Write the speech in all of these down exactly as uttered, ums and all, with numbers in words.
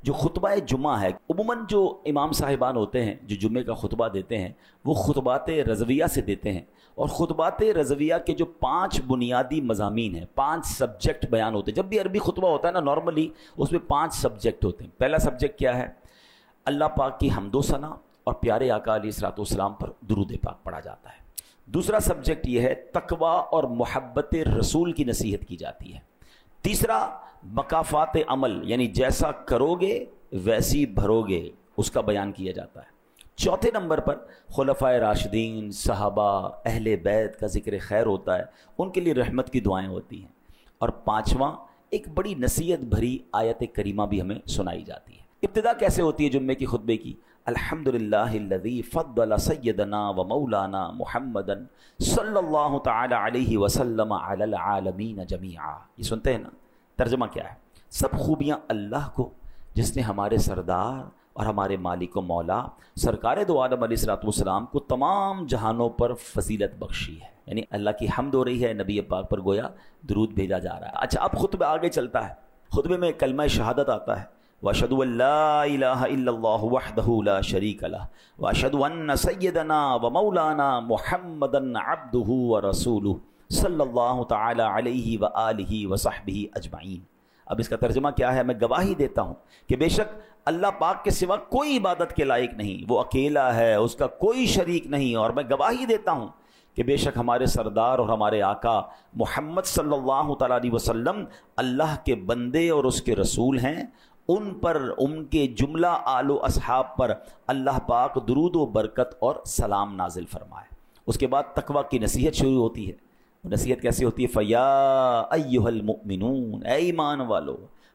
جو خطبہ جمعہ ہے، عموماً جو امام صاحبان ہوتے ہیں جو جمعے کا خطبہ دیتے ہیں وہ خطبات رضویہ سے دیتے ہیں، اور خطبات رضویہ کے جو پانچ بنیادی مضامین ہیں، پانچ سبجیکٹ بیان ہوتے ہیں۔ جب بھی عربی خطبہ ہوتا ہے نا، نارملی اس میں پانچ سبجیکٹ ہوتے ہیں۔ پہلا سبجیکٹ کیا ہے؟ اللہ پاک کی حمد و ثنا اور پیارے آقا علیہ الصلوۃ والسلام پر درود پاک پڑھا جاتا ہے۔ دوسرا سبجیکٹ یہ ہے تقویٰ اور محبت رسول کی نصیحت کی جاتی ہے۔ تیسرا مکافات عمل، یعنی جیسا کرو گے ویسی بھرو گے، اس کا بیان کیا جاتا ہے۔ چوتھے نمبر پر خلفائے راشدین، صحابہ، اہل بیت کا ذکر خیر ہوتا ہے، ان کے لیے رحمت کی دعائیں ہوتی ہیں۔ اور پانچواں ایک بڑی نصیحت بھری آیت کریمہ بھی ہمیں سنائی جاتی ہے۔ ابتدا کیسے ہوتی ہے جمعے کی خطبے کی؟ الحمدللہ الذی فضل سیدنا و مولانا محمدا صلی اللہ تعالی علیہ وسلم علی العالمین جمیعا۔ یہ سنتے ہیں نا؟ ترجمہ کیا ہے؟ سب خوبیاں اللہ کو جس نے ہمارے سردار اور ہمارے مالک و مولا سرکار دو عالم علیہ الصلوۃ والسلام کو تمام جہانوں پر فضیلت بخشی ہے۔ یعنی اللہ کی حمد ہو رہی ہے، نبی پاک پر گویا درود بھیجا جا رہا ہے۔ اچھا، اب خطبہ آگے چلتا ہے۔ خطبے میں کلمہ شہادت آتا ہے، وَأَشْهَدُ أَن لَّا إِلَٰهَ إِلَّا اللَّهُ وَحْدَهُ لَا شَرِيكَ لَهُ وَأَشْهَدُ أَنَّ سَيِّدَنَا وَمَوْلَانَا مُحَمَّدًا عَبْدُهُ وَرَسُولُهُ صلی اللہ تعالی علیہ وآلہ وصحبہ اجمعین۔ اب اس کا ترجمہ کیا ہے؟ میں گواہی دیتا ہوں کہ بے شک اللہ پاک کے سوا کوئی عبادت کے لائق نہیں، وہ اکیلا ہے، اس کا کوئی شریک نہیں، اور میں گواہی دیتا ہوں کہ بے شک ہمارے سردار اور ہمارے آقا محمد صلی اللہ تعالی علیہ وسلم اللہ کے بندے اور اس کے رسول ہیں۔ ان پر، ان کے جملہ آل و اصحاب پر اللہ پاک درود و برکت اور سلام نازل فرمائے۔ اس کے بعد تقویٰ کی نصیحت شروع ہوتی ہے۔ نصیحت کیسی ہوتی ہے؟ فیا ایھا المؤمنون، اے ایمان والو،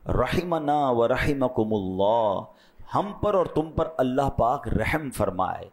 رحمنا و رحمکم اللہ، ہم پر اور تم پر اللہ پاک رحم فرمائے۔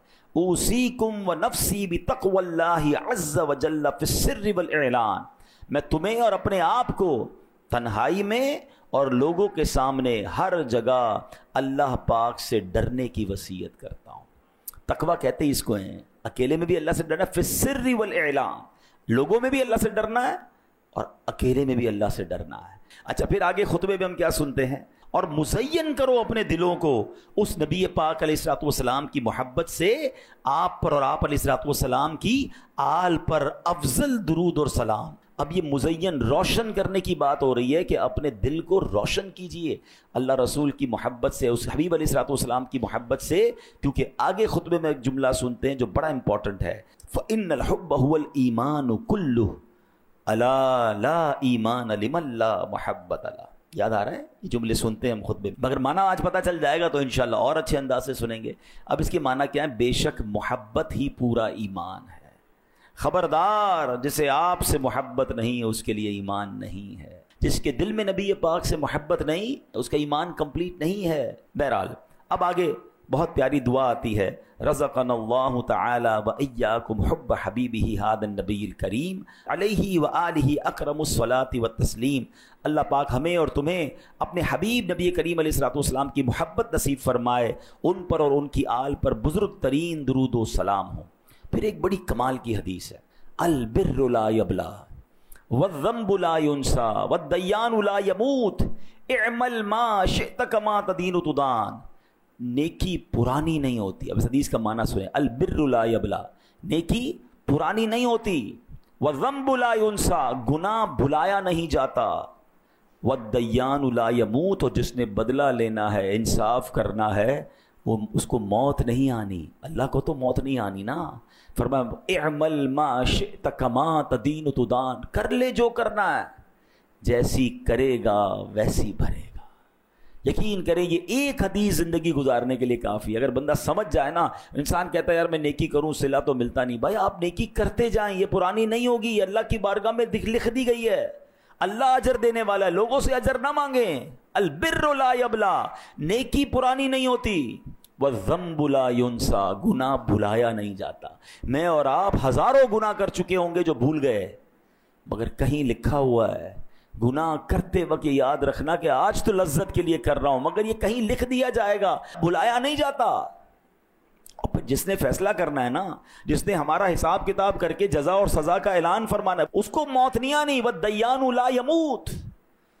اوصیکم و نفسی بتقوی اللہ عز وجل فی السر والاعلان، میں تمہیں اور اپنے آپ کو تنہائی میں اور لوگوں کے سامنے ہر جگہ اللہ پاک سے ڈرنے کی وصیت کرتا ہوں۔ تقویٰ کہتے ہیں اس کو ہیں، اکیلے میں بھی اللہ سے ڈرنا ہے، فی السر والاعلان، لوگوں میں بھی اللہ سے ڈرنا ہے اور اکیلے میں بھی اللہ سے ڈرنا ہے۔ اچھا، پھر آگے خطبے میں ہم کیا سنتے ہیں؟ اور مزین کرو اپنے دلوں کو اس نبی پاک علیہ الصلوۃ والسلام کی محبت سے، آپ پر اور آپ علیہ الصلوۃ والسلام کی آل پر افضل درود اور سلام۔ اب یہ مزین، روشن کرنے کی بات ہو رہی ہے کہ اپنے دل کو روشن کیجئے اللہ رسول کی محبت سے، اس حبیب علیہ الصلوۃ والسلام کی محبت سے، کیونکہ آگے خطبے میں ایک جملہ سنتے ہیں جو بڑا امپورٹنٹ ہے، فَإِنَّ الْحُبَّ هُوَ الْإِيمَانُ كُلُّهُ أَلَا لَا إِيمَانَ لِمَن لَا مُحَبَّةَ لَهُ۔ یاد آ رہا ہے؟ یہ جملے سنتے ہیں ہم خطبے میں، مگر معنی آج پتہ چل جائے گا تو انشاءاللہ اور اچھے انداز سے سنیں گے۔ اب اس کے معنی کیا ہے؟ بے شک محبت ہی پورا ایمان ہے، خبردار جسے آپ سے محبت نہیں اس کے لیے ایمان نہیں ہے، جس کے دل میں نبی پاک سے محبت نہیں اس کا ایمان کمپلیٹ نہیں ہے۔ بہرحال اب آگے بہت پیاری دعا آتی ہے، رزقنا اللہ تعالی و ایاکم حب حبیبہ ھذا النبی الکریم علیہ وآلہ اکرم الصلاۃ والتسلیم۔ اللہ پاک ہمیں اور تمہیں اپنے حبیب نبی کریم علیہ الصلوۃ والسلام کی محبت نصیب فرمائے، ان پر اور ان کی آل پر بزرگ ترین درود و سلام ہو۔ پھر ایک بڑی کمال کی حدیث ہے، البر لا یبلا والذنب لا ینسا والدیان لا یموت اعمل ما شئت کما تدین تدان۔ نیکی پرانی نہیں ہوتی۔ اب اس حدیث کا معنی سنیں، البر لا یبلا، نیکی پرانی نہیں ہوتی، والذنب لا ینسا، گناہ بھلایا نہیں جاتا، والدیان لا یموت، اور جس نے بدلہ لینا ہے، انصاف کرنا ہے، وہ اس کو موت نہیں آنی، اللہ کو تو موت نہیں آنی نا۔ فرمایا اعمل ما شئت کما تدین تدان، کر لے جو کرنا ہے، جیسی کرے گا ویسی بھرے گا۔ یقین کریں یہ ایک حدیث زندگی گزارنے کے لیے کافی ہے۔ اگر بندہ سمجھ جائے نا، انسان کہتا ہے یار میں نیکی کروں صلہ تو ملتا نہیں، بھائی آپ نیکی کرتے جائیں، یہ پرانی نہیں ہوگی، یہ اللہ کی بارگاہ میں لکھ دی گئی ہے، اللہ اجر دینے والا ہے، لوگوں سے اجر نہ مانگیں۔ البر لا یبلا، نیکی پرانی نہیں ہوتی، والذنب لا ینسا، گناہ بھلایا نہیں جاتا۔ میں اور آپ ہزاروں گناہ کر چکے ہوں گے جو بھول گئے، مگر کہیں لکھا ہوا ہے گناہ کرتے وقت یہ یاد رکھنا کہ آج تو لذت کے لیے کر رہا ہوں، مگر یہ کہیں لکھ دیا جائے گا، بھلایا نہیں جاتا۔ اور پھر جس نے فیصلہ کرنا ہے نا، جس نے ہمارا حساب کتاب کر کے جزا اور سزا کا اعلان فرمانا ہے، اس کو موت نہیں آنی، والدیان لا یموت۔ اور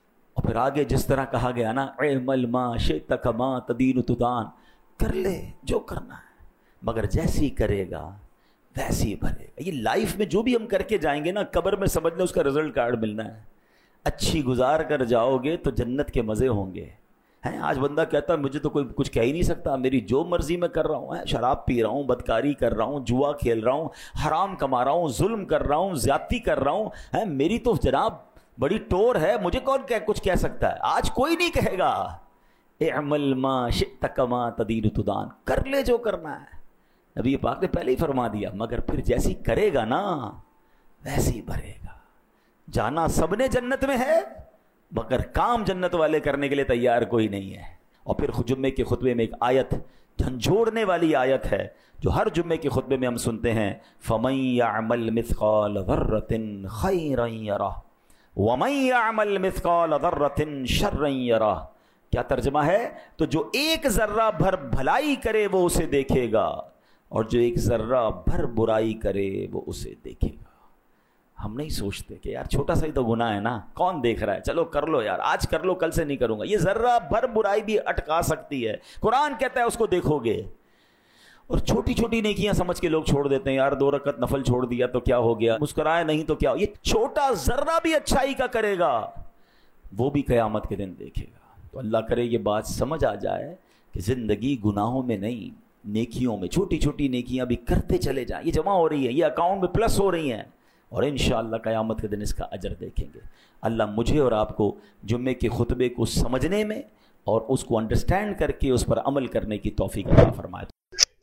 پھر آگے جس طرح کہا گیا نا اعمل ما شئت کما تدین تدان، کر لے جو کرنا ہے مگر جیسی کرے گا ویسی بھرے گا۔ یہ لائف میں جو بھی ہم کر کے جائیں گے نا، قبر میں سمجھ لیں اس کا رزلٹ کارڈ ملنا ہے۔ اچھی گزار کر جاؤ گے تو جنت کے مزے ہوں گے ہیں۔ آج بندہ کہتا ہے مجھے تو کوئی کچھ کہہ ہی نہیں سکتا، میری جو مرضی میں کر رہا ہوں، شراب پی رہا ہوں، بدکاری کر رہا ہوں، جوا کھیل رہا ہوں، حرام کما رہا ہوں، ظلم کر رہا ہوں، زیادتی کر رہا ہوں، ہیں میری تو جناب بڑی ٹور ہے، مجھے کون کچھ کہہ سکتا ہے؟ آج کوئی نہیں کہے گا۔ اعمل ما شئت کما تدین تدان، کر لے جو کرنا ہے۔ نبی پاک نے پہلے ہی فرما دیا، مگر پھر جیسی کرے گا نا ویسی بھرے گا۔ جانا سب نے جنت میں ہے مگر کام جنت والے کرنے کے لیے تیار کوئی نہیں ہے۔ اور پھر جمعے کے خطبے میں ایک آیت جھنجھوڑنے والی آیت ہے جو ہر جمعے کے خطبے میں ہم سنتے ہیں، فَمَن يَعْمَلْ مِثْقَالَ ذَرَّةٍ خَيْرًا يَرَهُ وَمَن يَعْمَلْ مِثْقَالَ ذَرَّةٍ شَرًّا يَرَهُ۔ کیا ترجمہ ہے؟ تو جو ایک ذرہ بھر بھلائی کرے وہ اسے دیکھے گا، اور جو ایک ذرہ بھر برائی کرے وہ اسے دیکھے گا۔ ہم نہیں سوچتے کہ یار چھوٹا سا ہی تو گناہ ہے نا، کون دیکھ رہا ہے، چلو کر لو یار، آج کر لو کل سے نہیں کروں گا۔ یہ ذرہ بھر برائی بھی اٹکا سکتی ہے، قرآن کہتا ہے اس کو دیکھو گے۔ اور چھوٹی چھوٹی نیکیاں سمجھ کے لوگ چھوڑ دیتے ہیں، یار دو رکعت نفل چھوڑ دیا تو کیا ہو گیا، مسکرائے نہیں تو کیا ہو۔ یہ چھوٹا ذرہ بھی اچھائی کا کرے گا وہ بھی قیامت کے دن دیکھے گا۔ تو اللہ کرے یہ بات سمجھ آ جائے کہ زندگی گناہوں میں نہیں، نیکیوں میں، چھوٹی چھوٹی نیکیاں بھی کرتے چلے جائیں، یہ جمع ہو رہی ہے، یہ اکاؤنٹ میں پلس ہو رہی ہیں، اور انشاءاللہ قیامت کے دن اس کا اجر دیکھیں گے۔ اللہ مجھے اور آپ کو جمعے کے خطبے کو سمجھنے میں اور اس کو انڈرسٹینڈ کر کے اس پر عمل کرنے کی توفیق عطا فرمائے۔